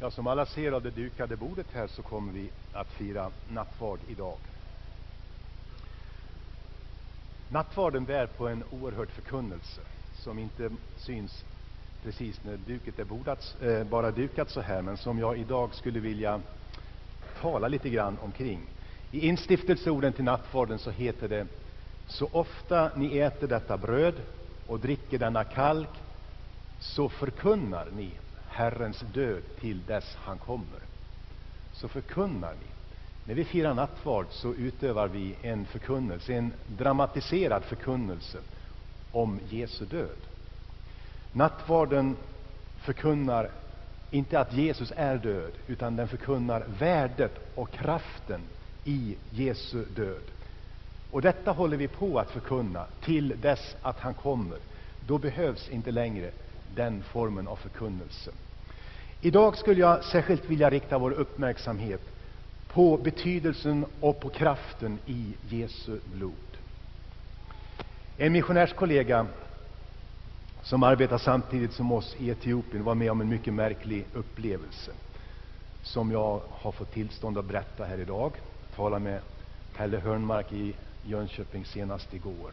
Ja, som alla ser av det dukade bordet här så kommer vi att fira nattvard idag. Nattvarden bär på en oerhörd förkunnelse som inte syns precis när duket är bara dukat så här, men som jag idag skulle vilja tala lite grann omkring. I instiftelseorden till nattvarden så heter det: så ofta ni äter detta bröd och dricker denna kalk, så förkunnar ni Herrens död till dess han kommer. Så förkunnar ni. När vi firar nattvard så utövar vi en förkunnelse, en dramatiserad förkunnelse om Jesu död. Nattvarden förkunnar inte att Jesus är död, utan den förkunnar värdet och kraften i Jesu död. Och detta håller vi på att förkunna till dess att han kommer. Då behövs inte längre den formen av förkunnelse. Idag skulle jag särskilt vilja rikta vår uppmärksamhet på betydelsen och på kraften i Jesu blod. En missionärskollega som arbetar samtidigt som oss i Etiopien var med om en mycket märklig upplevelse som jag har fått tillstånd att berätta här idag. Jag talade med Pelle Hörnmark i Jönköping senast igår.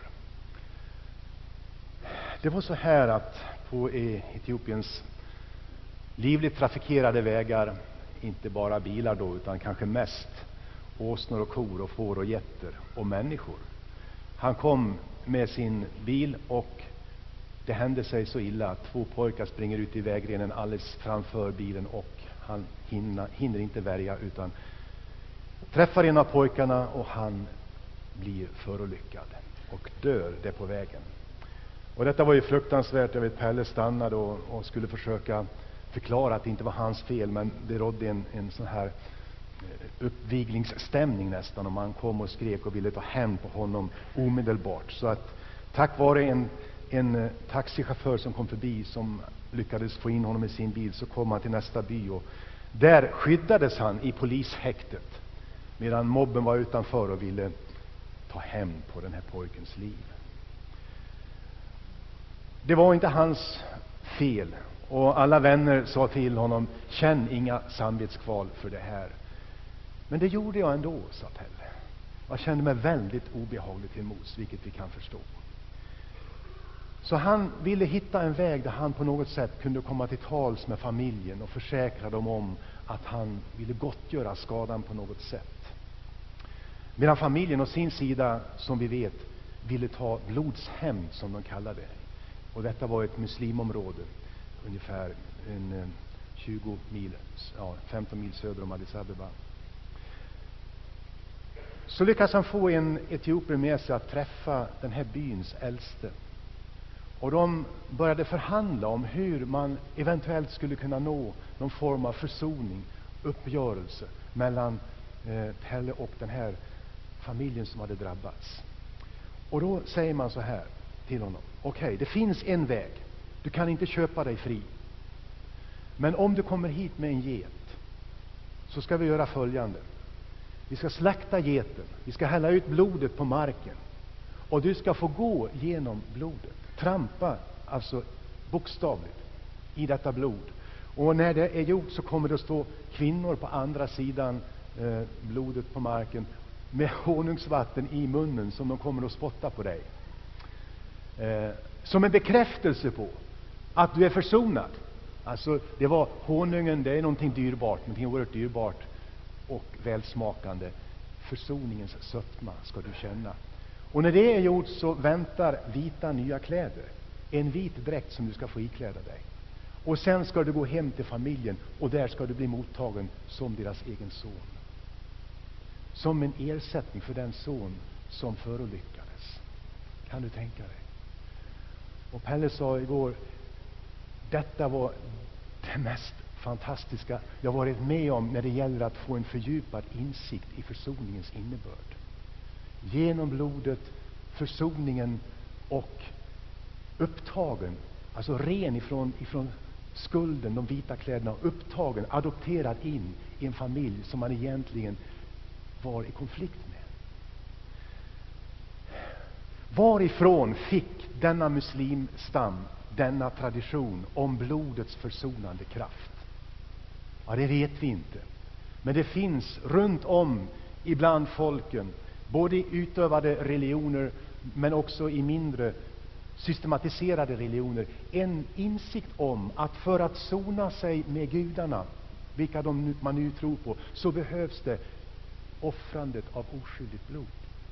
Det var så här att på Etiopiens livligt trafikerade vägar, inte bara bilar då, utan kanske mest åsnor och kor och får och getter och människor. Han kom med sin bil och det hände sig så illa att två pojkar springer ut i vägrenen alldeles framför bilen och han hinner inte värja utan träffar en av pojkarna och han blir förolyckad och dör där på vägen. Och detta var ju fruktansvärt. Jag vet, Pelle stannade och skulle försöka förklara att det inte var hans fel, men det rådde en sån här uppviglingsstämning nästan, och man kom och skrek och ville ta hem på honom omedelbart. Så att tack vare en taxichaufför som kom förbi som lyckades få in honom i sin bil, så kom han till nästa by och där skyddades han i polishäktet medan mobben var utanför och ville ta hem på den här pojkens liv. Det var inte hans fel. Och alla vänner sa till honom: känn inga samvetskval för det här. Men det gjorde jag ändå, sa Pelle. Jag kände mig väldigt obehagligt till mods, vilket vi kan förstå. Så han ville hitta en väg där han på något sätt kunde komma till tals med familjen och försäkra dem om att han ville gottgöra skadan på något sätt. Medan familjen å sin sida, som vi vet, ville ta blodshämnd, som de kallade det. Och detta var ett muslimområde ungefär 15 mil söder om Addis Abeba. Så lyckas han få en etiopier med sig att träffa den här byns äldste. Och de började förhandla om hur man eventuellt skulle kunna nå någon form av försoning, uppgörelse mellan Pelle och den här familjen som hade drabbats. Och då säger man så här till honom: okej, det finns en väg. Du kan inte köpa dig fri. Men om du kommer hit med en get, så ska vi göra följande. Vi ska slakta geten. Vi ska hälla ut blodet på marken. Och du ska få gå genom blodet. Trampa, alltså bokstavligt, i detta blod. Och när det är gjort så kommer det att stå kvinnor på andra sidan blodet på marken med honungsvatten i munnen som de kommer att spotta på dig. Som en bekräftelse på att du är försonad. Alltså det var honungen, det är någonting dyrbart, någonting oerhört dyrbart och välsmakande. Försoningens sötma ska du känna. Och när det är gjort så väntar vita nya kläder. En vit dräkt som du ska få ikläda dig. Och sen ska du gå hem till familjen och där ska du bli mottagen som deras egen son. Som en ersättning för den son som förolyckades. Kan du tänka dig? Och Pelle sa igår: detta var det mest fantastiska jag varit med om när det gäller att få en fördjupad insikt i försoningens innebörd. Genom blodet, försoningen och upptagen, alltså ren ifrån skulden, de vita kläderna, upptagen, adopterad in i en familj som man egentligen var i konflikt med. Varifrån fick denna muslimstam denna tradition om blodets försonande kraft? Ja, det vet vi inte. Men det finns runt om ibland folken, både i utövade religioner men också i mindre systematiserade religioner, en insikt om att för att sona sig med gudarna, vilka man nu tror på, så behövs det offrandet av oskyldigt blod.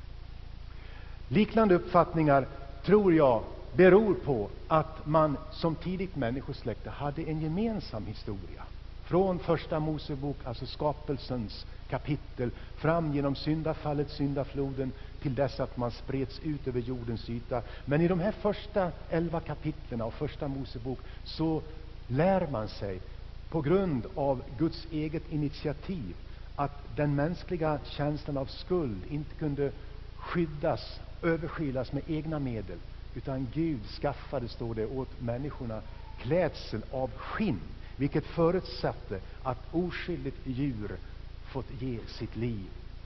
Liknande uppfattningar, tror jag, beror på att man som tidigt människosläkte hade en gemensam historia. Från första Mosebok, alltså skapelsens kapitel, fram genom syndafallet, syndafloden, till dess att man spreds ut över jordens yta. Men i de här första 11 kapitlen av första Mosebok så lär man sig, på grund av Guds eget initiativ, att den mänskliga känslan av skuld inte kunde skyddas, överskylas med egna medel, utan Gud skaffade, står det, åt människorna klädsel av skinn, vilket förutsatte att oskyldigt djur fått ge sitt liv.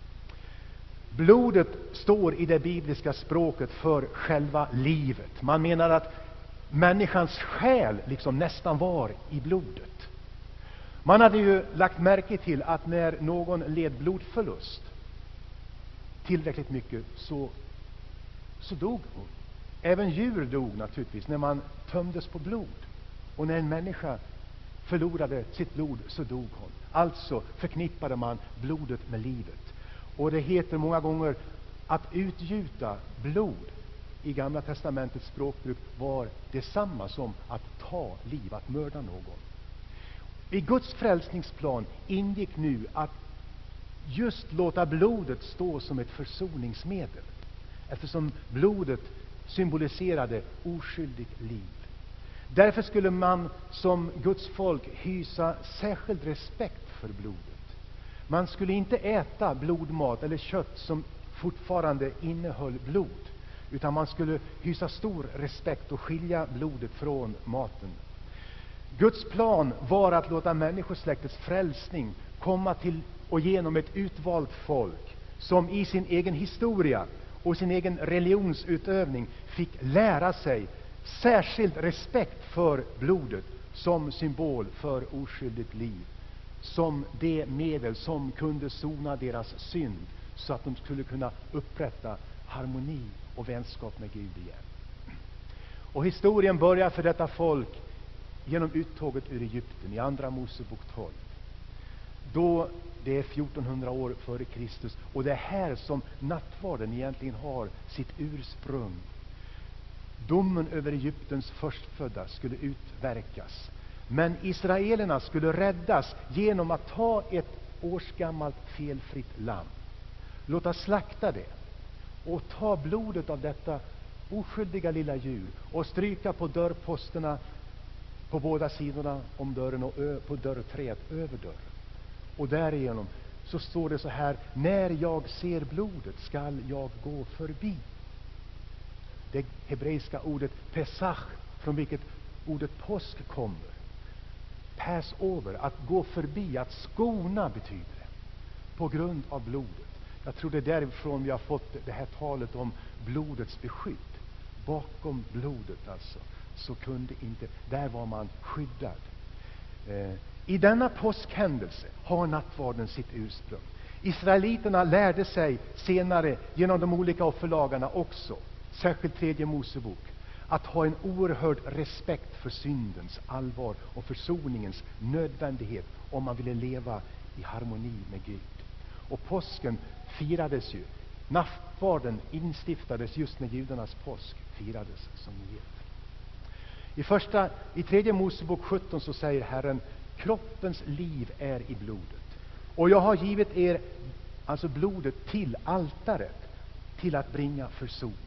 Blodet står i det bibliska språket för själva livet. Man menar att människans själ liksom nästan var i blodet. Man hade ju lagt märke till att när någon led blodförlust tillräckligt mycket så dog hon. Även djur dog naturligtvis när man tömdes på blod. Och när en människa förlorade sitt blod så dog hon. Alltså förknippade man blodet med livet. Och det heter många gånger att utgjuta blod i Gamla testamentets språkbruk var detsamma som att ta liv, att mörda någon. I Guds frälsningsplan ingick nu att just låta blodet stå som ett försoningsmedel, eftersom blodet symboliserade oskyldigt liv. Därför skulle man som Guds folk hysa särskild respekt för blodet. Man skulle inte äta blodmat eller kött som fortfarande innehöll blod, utan man skulle hysa stor respekt och skilja blodet från maten. Guds plan var att låta människosläktets frälsning komma till och genom ett utvalt folk som i sin egen historia och sin egen religionsutövning fick lära sig särskild respekt för blodet som symbol för oskyldigt liv, som det medel som kunde sona deras synd så att de skulle kunna upprätta harmoni och vänskap med Gud igen. Och historien börjar för detta folk genom uttåget ur Egypten i andra Mosebok 12. Då det är 1400 år före Kristus, och det är här som nattvarden egentligen har sitt ursprung. Domen över Egyptens förstfödda skulle utverkas, men israelerna skulle räddas genom att ta ett årsgammalt felfritt lamm, låta slakta det och ta blodet av detta oskyldiga lilla djur och stryka på dörrposterna på båda sidorna om dörren och på dörrträet över dörren. Och därigenom så står det så här: när jag ser blodet skall jag gå förbi. Det hebreiska ordet pesach, från vilket ordet påsk kommer. Pass over, att gå förbi, att skona betyder det. På grund av blodet. Jag tror det är därifrån vi har fått det här talet om blodets beskydd. Bakom blodet alltså, så kunde inte, där var man skyddad. I denna påskhändelse har nattvarden sitt ursprung. Israeliterna lärde sig senare genom de olika offerlagarna också, särskilt tredje Mosebok, att ha en oerhörd respekt för syndens allvar och försoningens nödvändighet om man ville leva i harmoni med Gud. Och påsken firades ju, nattvarden instiftades just när judarnas påsk firades, som ni vet. I tredje Mosebok 17 så säger Herren: kroppens liv är i blodet. Och jag har givit er, alltså blodet, till altaret, till att bringa försoning.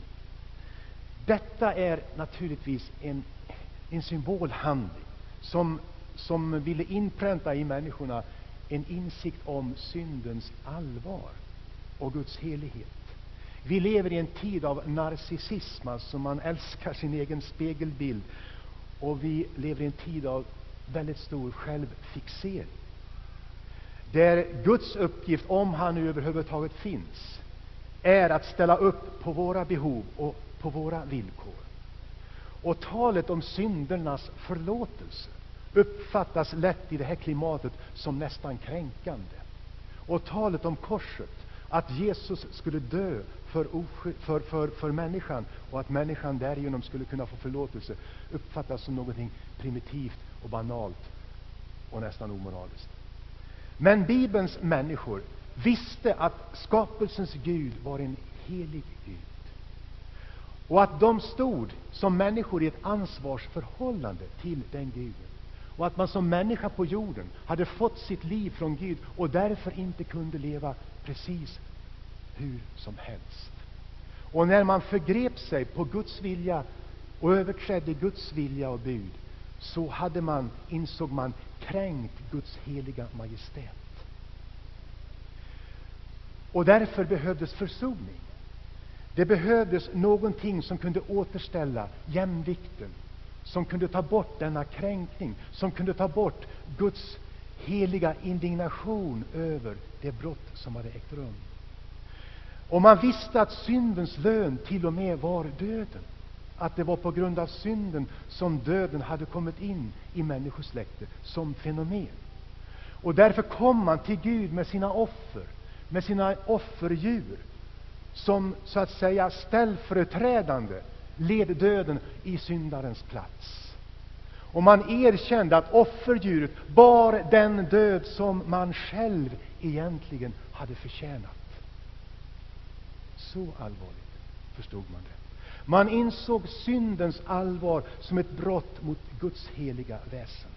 Detta är naturligtvis en symbolhandling som ville inpränta i människorna en insikt om syndens allvar och Guds helighet. Vi lever i en tid av narcissism, som man älskar sin egen spegelbild, och vi lever i en tid av väldigt stor självfixering. Där Guds uppgift, om han nu överhuvudtaget finns, är att ställa upp på våra behov och på våra villkor. Och talet om syndernas förlåtelse uppfattas lätt i det här klimatet som nästan kränkande. Och talet om korset, att Jesus skulle dö för människan och att människan därigenom skulle kunna få förlåtelse, uppfattas som någonting primitivt och banalt och nästan omoraliskt. Men Bibelns människor visste att skapelsens Gud var en helig Gud. Och att de stod som människor i ett ansvarsförhållande till den Guden. Och att man som människa på jorden hade fått sitt liv från Gud och därför inte kunde leva precis hur som helst. Och när man förgrep sig på Guds vilja och överträdde Guds vilja och bud, så hade man, insåg man, kränkt Guds heliga majestät. Och därför behövdes försoning. Det behövdes någonting som kunde återställa jämvikten, som kunde ta bort denna kränkning, som kunde ta bort Guds heliga indignation över det brott som hade ägt rum. Och man visste att syndens lön till och med var döden. Att det var på grund av synden som döden hade kommit in i människosläktet som fenomen. Och därför kom man till Gud med sina offer, med sina offerdjur, som så att säga ställföreträdande led döden i syndarens plats. Och man erkände att offerdjuret bar den död som man själv egentligen hade förtjänat. Så allvarligt förstod man det. Man insåg syndens allvar som ett brott mot Guds heliga väsen.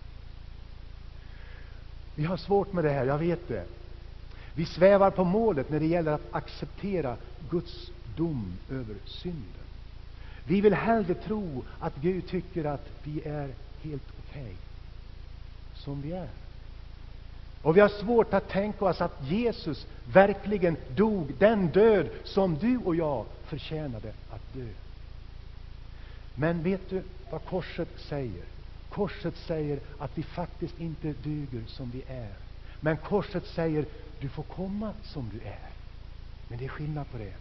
Vi har svårt med det här, jag vet det. Vi svävar på målet när det gäller att acceptera Guds dom över synden. Vi vill hellre tro att Gud tycker att vi är helt okej som vi är. Och vi har svårt att tänka oss att Jesus verkligen dog den död som du och jag förtjänade att dö. Men vet du vad korset säger? Korset säger att vi faktiskt inte duger som vi är. Men korset säger, du får komma som du är. Men det är skillnad på det.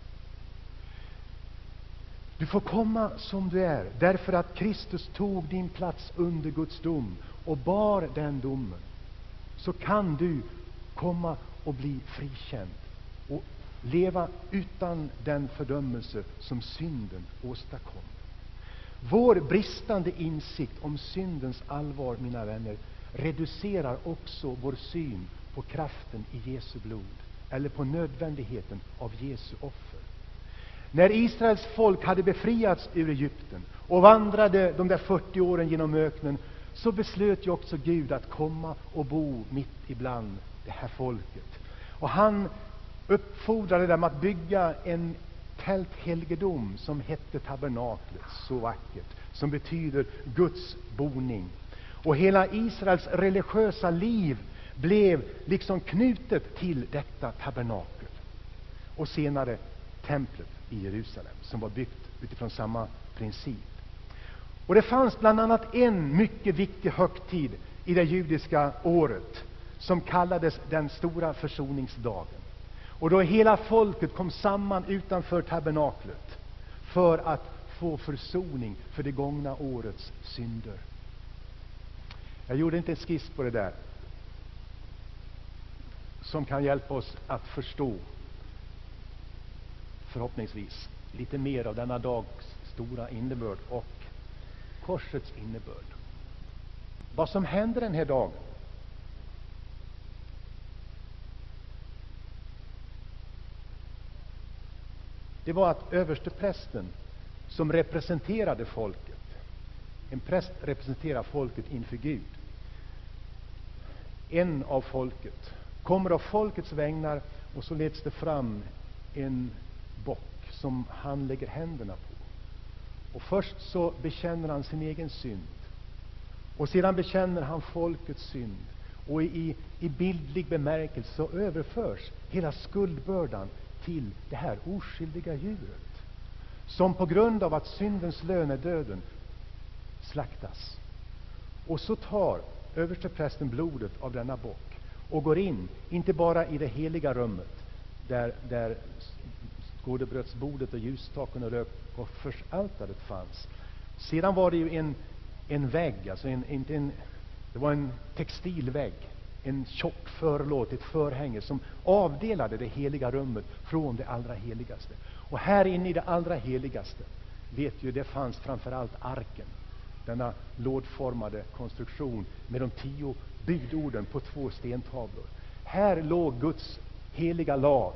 Du får komma som du är, därför att Kristus tog din plats under Guds dom och bar den domen. Så kan du komma och bli frikänd och leva utan den fördömelse som synden åstadkom. Vår bristande insikt om syndens allvar, mina vänner, reducerar också vår syn på kraften i Jesu blod, eller på nödvändigheten av Jesu offer. När Israels folk hade befriats ur Egypten och vandrade de där 40 åren genom öknen, så beslöt ju också Gud att komma och bo mitt ibland det här folket. Och han uppfordrade dem att bygga en tälthelgedom som hette tabernaklet, så vackert, som betyder Guds boning. Och hela Israels religiösa liv blev liksom knutet till detta tabernakel. Och senare templet i Jerusalem, som var byggt utifrån samma princip. Och det fanns bland annat en mycket viktig högtid i det judiska året som kallades den stora försoningsdagen. Och då hela folket kom samman utanför tabernaklet för att få försoning för det gångna årets synder. Jag gjorde inte en skiss på det där som kan hjälpa oss att förstå, förhoppningsvis, lite mer av denna dags stora innebörd och korsets innebörd. Vad som hände den här dagen. Det var att översteprästen, som representerade folket, en präst representerar folket inför Gud, en av folket, kommer av folkets vägnar, och så leds det fram en bock som han lägger händerna på. Och först så bekänner han sin egen synd, och sedan bekänner han folkets synd, och i bildlig bemärkelse så överförs hela skuldbördan till det här oskyldiga djuret, som på grund av att syndens lön är döden slaktas. Och så tar översteprästen blodet av denna bock och går in, inte bara i det heliga rummet där skådebrödsbordet och ljusstaken och rökoffersaltaret fanns. Sedan var det ju en en vägg, alltså det var en textilvägg, en tjock förlåt, ett förhänge som avdelade det heliga rummet från det allra heligaste. Och här inne i det allra heligaste, vet ju, det fanns framförallt arken, denna lådformade konstruktion med de 10 budorden på 2 stentavlor. Här låg Guds heliga lag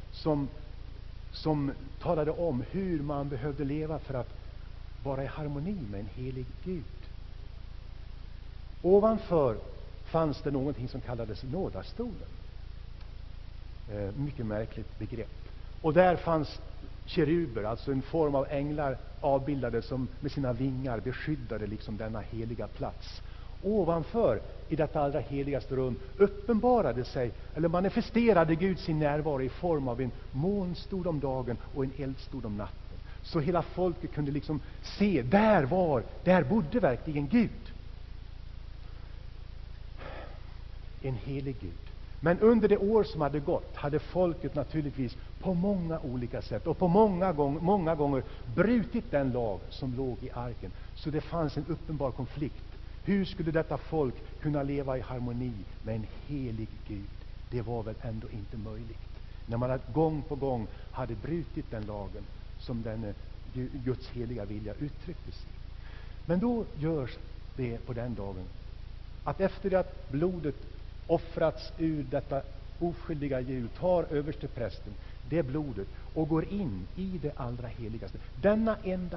som talade om hur man behövde leva för att vara i harmoni med en helig Gud. Ovanför fanns det någonting som kallades nådastolen. Mycket märkligt begrepp. Och där fanns keruber, alltså en form av änglar avbildade som med sina vingar beskyddade liksom denna heliga plats. Ovanför i detta allra heligaste rum uppenbarade sig, eller manifesterade Gud sin närvaro i form av en molnstol om dagen och en eldstol om natten. Så hela folket kunde liksom se, där bodde verkligen Gud. En helig Gud. Men under det år som hade gått hade folket naturligtvis på många olika sätt och på många gånger brutit den lag som låg i arken. Så det fanns en uppenbar konflikt. Hur skulle detta folk kunna leva i harmoni med en helig Gud? Det var väl ändå inte möjligt. När man gång på gång hade brutit den lagen som den Guds heliga vilja uttrycktes i. Men då görs det på den dagen att efter att blodet offrats ur detta oskyldiga djur tar översteprästen det blodet och går in i det allra heligaste. Denna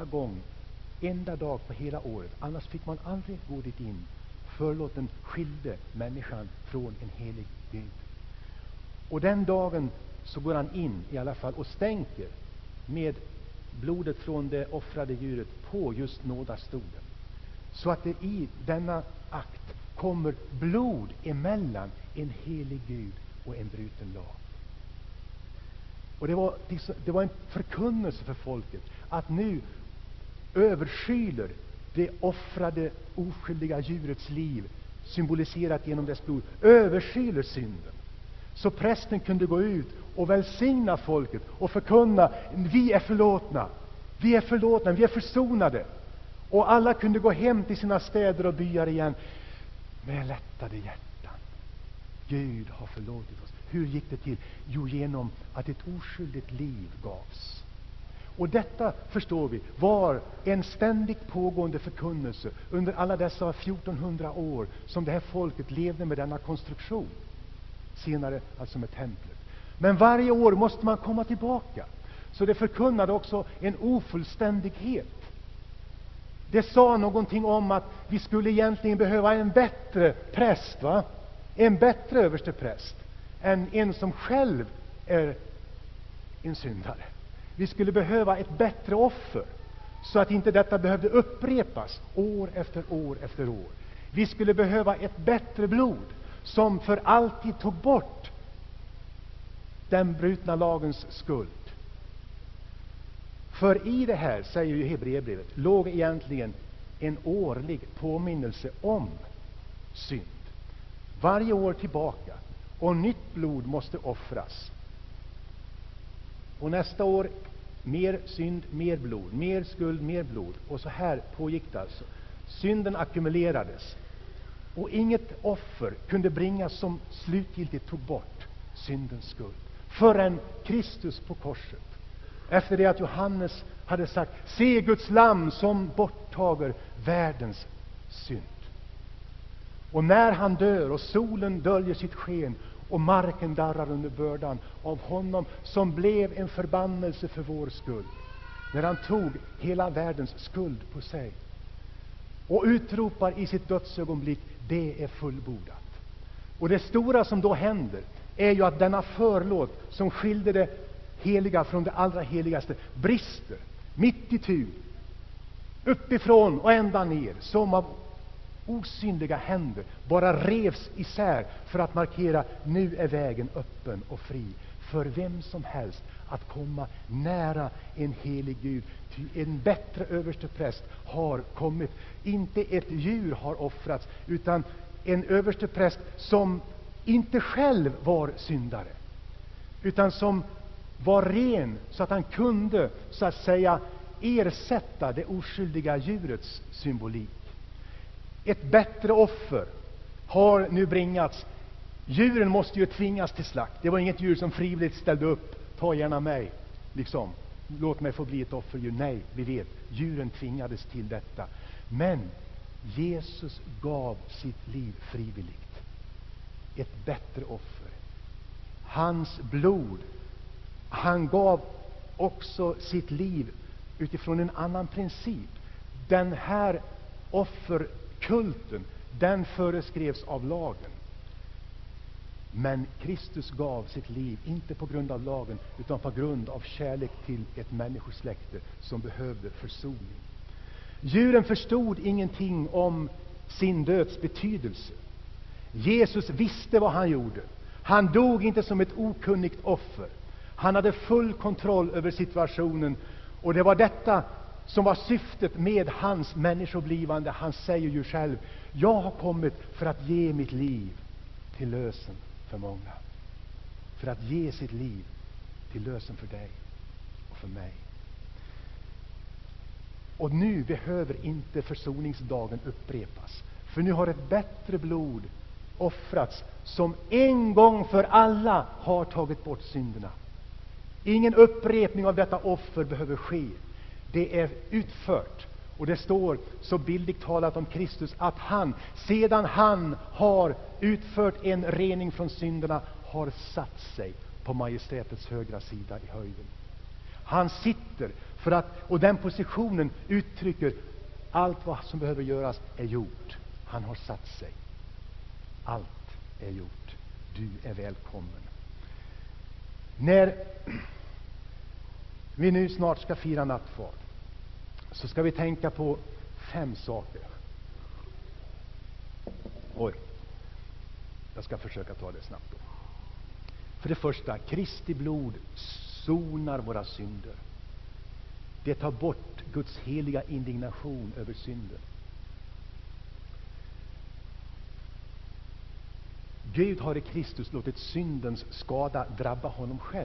enda dag på hela året. Annars fick man aldrig gå dit in. Förlåten skilde människan från en helig Gud. Och den dagen så går han in i alla fall och stänker med blodet från det offrade djuret på just nådastolen. Så att det i denna akt kommer blod emellan en helig Gud och en bruten lag. Och det var en förkunnelse för folket att nu överskyler det offrade oskyldiga djurets liv, symboliserat genom dess blod, överskyler synden. Så prästen kunde gå ut och välsigna folket och förkunna: vi är förlåtna, vi är försonade. Och alla kunde gå hem till sina städer och byar igen med lättade hjärtan. Gud har förlåtit oss. Hur gick det till? Jo, genom att ett oskyldigt liv gavs. Och detta, förstår vi, var en ständigt pågående förkunnelse under alla dessa 1400 år som det här folket levde med denna konstruktion. Senare alltså med templet. Men varje år måste man komma tillbaka. Så det förkunnade också en ofullständighet. Det sa någonting om att vi skulle egentligen behöva en bättre präst, va? En bättre överstepräst än en som själv är en syndare. Vi skulle behöva ett bättre offer så att inte detta behövde upprepas år efter år efter år. Vi skulle behöva ett bättre blod som för alltid tog bort den brutna lagens skuld. För i det här, säger ju Hebreerbrevet, låg egentligen en årlig påminnelse om synd. Varje år tillbaka. Och nytt blod måste offras. Och nästa år mer synd, mer blod. Mer skuld, mer blod. Och så här pågick det alltså. Synden ackumulerades. Och inget offer kunde bringas som slutgiltigt tog bort syndens skuld. Förrän Kristus på korset. Efter det att Johannes hade sagt: se Guds lamm som borttager världens synd. Och när han dör och solen döljer sitt sken och marken darrar under bördan av honom som blev en förbannelse för vår skull. När han tog hela världens skuld på sig och utropar i sitt dödsögonblick: det är fullbordat. Och det stora som då händer är ju att denna förlåt som skilde det heliga från det allra heligaste brister mitt itu, uppifrån och ända ner, som av osynliga händer bara revs isär för att markera: nu är vägen öppen och fri för vem som helst att komma nära en helig Gud. Ty en bättre överstepräst har kommit. Inte ett djur har offrats, utan en överstepräst som inte själv var syndare, utan som var ren så att han kunde, så att säga, ersätta det oskyldiga djurets symbolik. Ett bättre offer har nu bringats. Djuren måste ju tvingas till slakt. Det var inget djur som frivilligt ställde upp. Ta gärna mig, liksom. Låt mig få bli ett offerdjur. Nej, vi vet. Djuren tvingades till detta. Men Jesus gav sitt liv frivilligt. Ett bättre offer. Hans blod. Han gav också sitt liv utifrån en annan princip. Den här offerkulten, den föreskrevs av lagen. Men Kristus gav sitt liv inte på grund av lagen, utan på grund av kärlek till ett människosläkte som behövde försoning. Djuren förstod ingenting om sin döds betydelse. Jesus visste vad han gjorde. Han dog inte som ett okunnigt offer. Han hade full kontroll över situationen, och det var detta som var syftet med hans människoblivande. Han säger ju själv: jag har kommit för att ge mitt liv till lösen för många. För att ge sitt liv till lösen för dig och för mig. Och nu behöver inte försoningsdagen upprepas. För nu har ett bättre blod offrats som en gång för alla har tagit bort synderna. Ingen upprepning av detta offer behöver ske. Det är utfört. Och det står så bildligt talat om Kristus att han, sedan han har utfört en rening från synderna, har satt sig på majestätets högra sida i höjden. Han sitter för att, och den positionen uttrycker allt vad som behöver göras är gjort. Han har satt sig. Allt är gjort. Du är välkommen. När vi nu snart ska fira nattvard, så ska vi tänka på 5 saker. Jag ska försöka ta det snabbt då. För det första, Kristi blod sonar våra synder. Det tar bort Guds heliga indignation över synden. Gud har i Kristus låtit syndens skada drabba honom själv.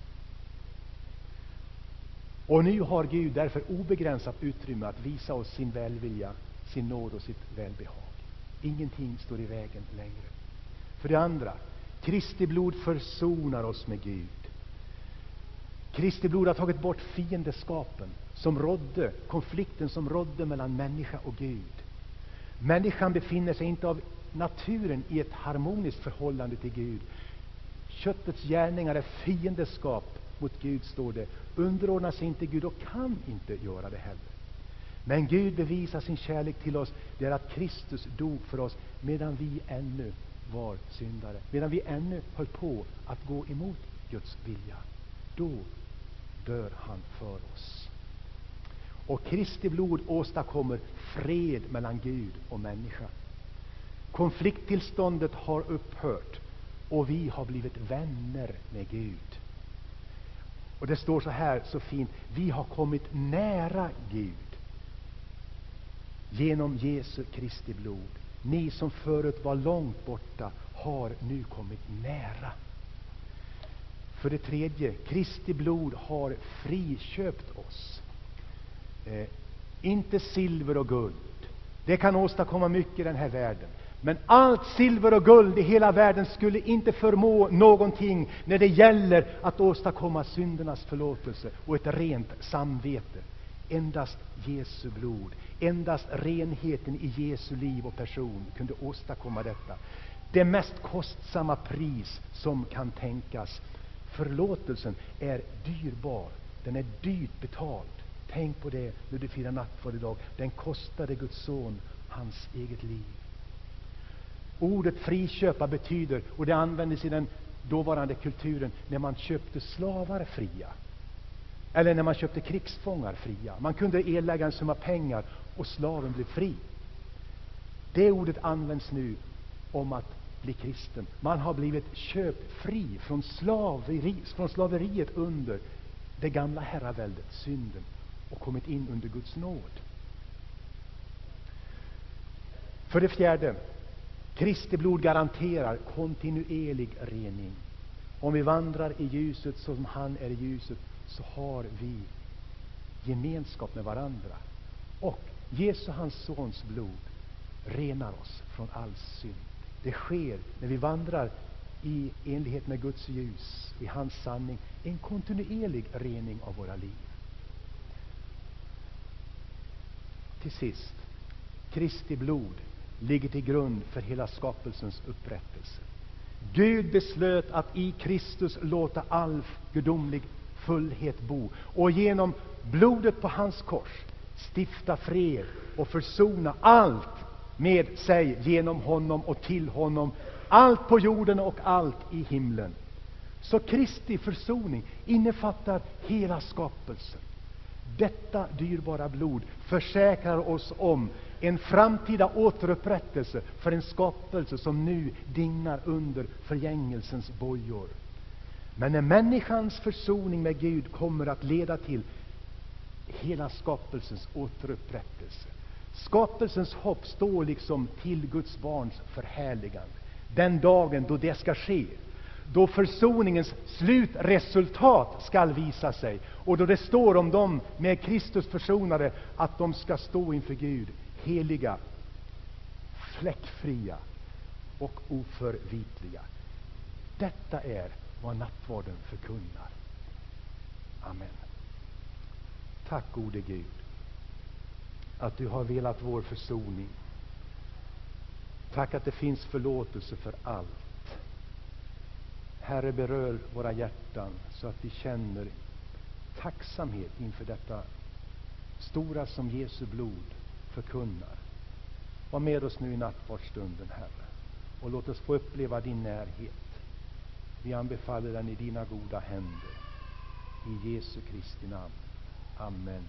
Och nu har Gud därför obegränsat utrymme att visa oss sin välvilja, sin nåd och sitt välbehag. Ingenting står i vägen längre. För det andra, Kristi blod försonar oss med Gud. Kristi blod har tagit bort fiendeskapen som rådde, konflikten som rådde mellan människa och Gud. Människan befinner sig inte av naturen i ett harmoniskt förhållande till Gud. Köttets gärningar är fiendeskap mot Gud, står det. Underordnar sig inte Gud och kan inte göra det heller. Men Gud bevisar sin kärlek till oss. Det är att Kristus dog för oss medan vi ännu var syndare. Medan vi ännu höll på att gå emot Guds vilja. Då dör han för oss. Och Kristi blod åstadkommer fred mellan Gud och människa. Konflikttillståndet har upphört och vi har blivit vänner med Gud. Och det står så här så fint: vi har kommit nära Gud genom Jesu Kristi blod. Ni som förut var långt borta har nu kommit nära. För det tredje, Kristi blod har friköpt oss. Inte silver och guld. Det kan åstadkomma mycket i den här världen. Men allt silver och guld i hela världen skulle inte förmå någonting när det gäller att åstadkomma syndernas förlåtelse och ett rent samvete. Endast Jesu blod, endast renheten i Jesu liv och person kunde åstadkomma detta. Det mest kostsamma pris som kan tänkas. Förlåtelsen är dyrbar, den är dyrt betald. Tänk på det när du firar nattvard idag. Den kostade Guds son hans eget liv. Ordet friköpa betyder, och det användes i den dåvarande kulturen, när man köpte slavar fria. Eller när man köpte krigsfångar fria. Man kunde erlägga en summa pengar och slaven blev fri. Det ordet används nu om att bli kristen. Man har blivit köpfri från slaveriet under det gamla herraväldet, synden, och kommit in under Guds nåd. För det fjärde, Kristi blod garanterar kontinuerlig rening. Om vi vandrar i ljuset som han är i ljuset, så har vi gemenskap med varandra. Och Jesu, hans sons blod, renar oss från all synd. Det sker när vi vandrar i enlighet med Guds ljus, i hans sanning, en kontinuerlig rening av våra liv. Till sist, Kristi blod ligger till grund för hela skapelsens upprättelse. Gud beslöt att i Kristus låta all gudomlig fullhet bo, och genom blodet på hans kors stifta fred och försona allt med sig genom honom och till honom, allt på jorden och allt i himlen. Så Kristi försoning innefattar hela skapelsen. Detta dyrbara blod försäkrar oss om en framtida återupprättelse för en skapelse som nu dignar under förgängelsens bojor. Men när människans försoning med Gud kommer att leda till hela skapelsens återupprättelse. Skapelsens hopp står liksom till Guds barns förhärligande. Den dagen då det ska ske, då försoningens slutresultat skall visa sig, och då det står om dem med Kristus försonade att de ska stå inför Gud heliga, fläckfria och oförvitliga. Detta är vad nattvarden förkunnar. Amen. Tack gode Gud att du har velat vår försoning. Tack att det finns förlåtelse för allt. Herre, berör våra hjärtan så att vi känner tacksamhet inför detta stora som Jesu blod förkunnar. Var med oss nu i nattvardsstunden, Herre, och låt oss få uppleva din närhet. Vi anbefaller den i dina goda händer. I Jesu Kristi namn. Amen.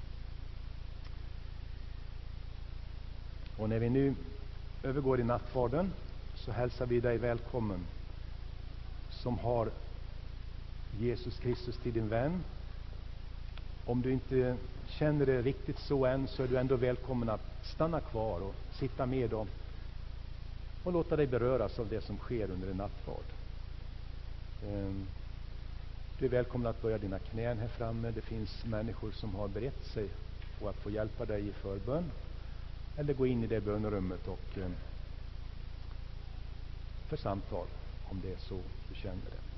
Och när vi nu övergår i nattvarden så hälsar vi dig välkommen som har Jesus Kristus till din vän. Om du inte känner det riktigt så än, så är du ändå välkommen att stanna kvar och sitta med och låta dig beröras av det som sker under en nattvard. Du är välkommen att böja dina knän här framme. Det finns människor som har berett sig på att få hjälpa dig i förbön. Eller gå in i det bönerummet och för samtal, om det är så du känner det.